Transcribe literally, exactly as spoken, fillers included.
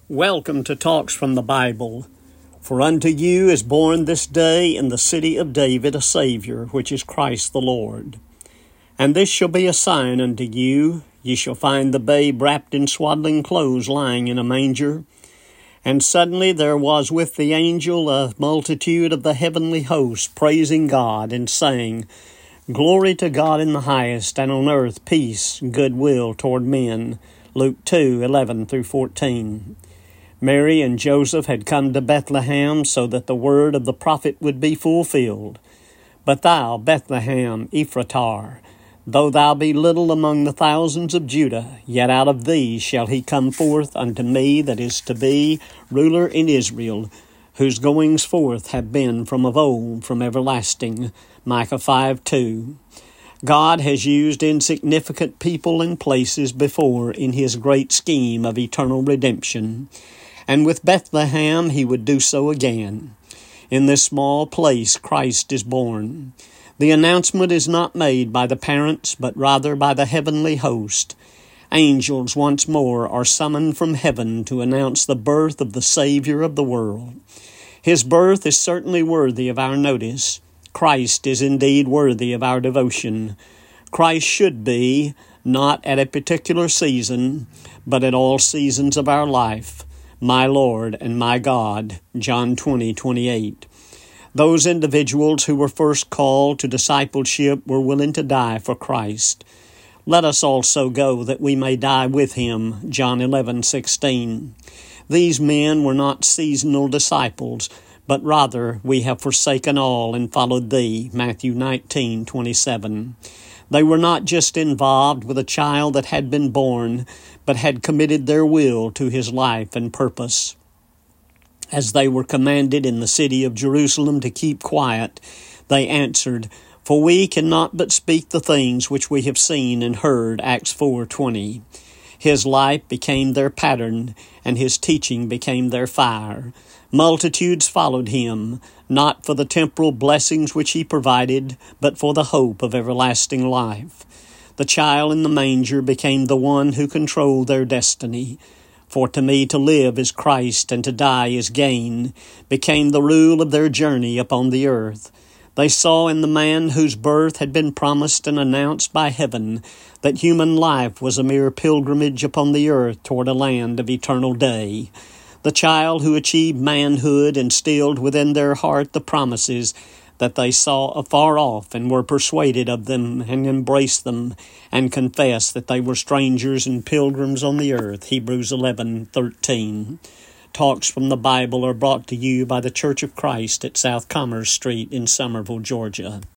Welcome to Talks from the Bible. For unto you is born this day in the city of David a Savior, which is Christ the Lord. And this shall be a sign unto you, ye shall find the babe wrapped in swaddling clothes lying in a manger. And suddenly there was with the angel a multitude of the heavenly host, praising God and saying, Glory to God in the highest, and on earth peace, goodwill toward men. Luke two, eleven through fourteen. Mary and Joseph had come to Bethlehem so that the word of the prophet would be fulfilled. But thou, Bethlehem, Ephratah, though thou be little among the thousands of Judah, yet out of thee shall he come forth unto me that is to be ruler in Israel, whose goings forth have been from of old, from everlasting. Micah five two. God has used insignificant people and places before in his great scheme of eternal redemption. And with Bethlehem he would do so again. In this small place Christ is born. The announcement is not made by the parents, but rather by the heavenly host. Angels once more are summoned from heaven to announce the birth of the Savior of the world. His birth is certainly worthy of our notice. Christ is indeed worthy of our devotion. Christ should be, not at a particular season, but at all seasons of our life, my Lord and my God. John twenty twenty-eight. Those individuals who were first called to discipleship were willing to die for Christ. Let us also go that we may die with him. John eleven sixteen. These men were not seasonal disciples, but rather we have forsaken all and followed thee. Matthew nineteen twenty-seven. They were not just involved with a child that had been born, but had committed their will to his life and purpose. As they were commanded in the city of Jerusalem to keep quiet, they answered, For we cannot but speak the things which we have seen and heard. Acts four twenty. His life became their pattern, and his teaching became their fire. Multitudes followed him, not for the temporal blessings which he provided, but for the hope of everlasting life. The child in the manger became the one who controlled their destiny. For to me to live is Christ, and to die is gain, became the rule of their journey upon the earth. They saw in the man whose birth had been promised and announced by heaven that human life was a mere pilgrimage upon the earth toward a land of eternal day. The child who achieved manhood instilled within their heart the promises that they saw afar off and were persuaded of them and embraced them and confessed that they were strangers and pilgrims on the earth. Hebrews eleven thirteen. Talks from the Bible are brought to you by the Church of Christ at South Commerce Street in Somerville, Georgia.